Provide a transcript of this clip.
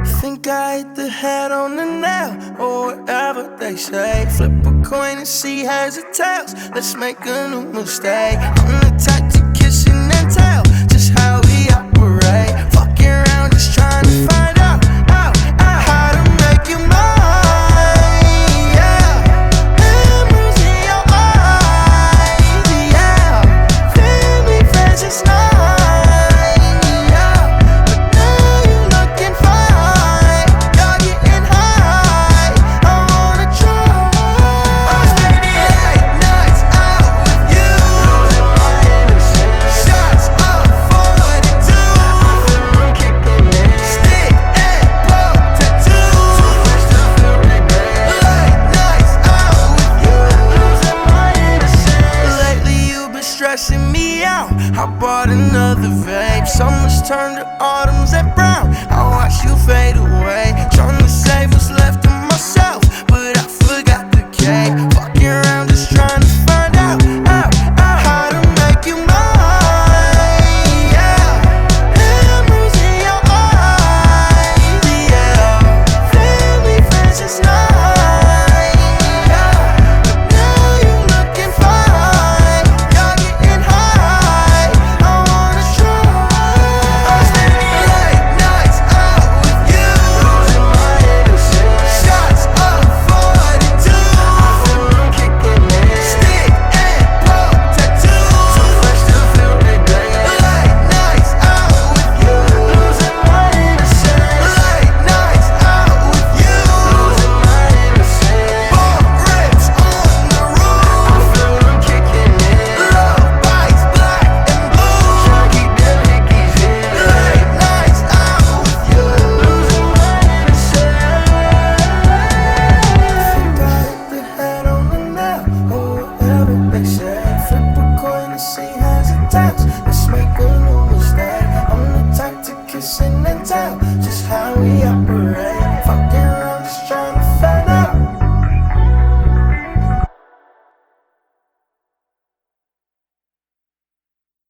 Think I hit the head on the nail, or whatever they say. Flip a coin and see heads or tails. Let's make a new mistake. I'm the type to kiss and then tell just how we operate. Fucking around, just trying to find out how to make you mine. Yeah, memories in your eyes. Yeah, family, friends, it's nice. Stressing me out. I bought another vape. Summers turn to autumns at brown. I watch you fade away. Trying to save what's left of myself, but I forgot the cake. Fucking around, just trying to find out how to make you mine. Yeah, memories in your eyes. Yeah, family, friends, it's nice. Yeah, but now you're looking fine. Let's make a new mistake. I'm the type to kiss and then tell just how we are.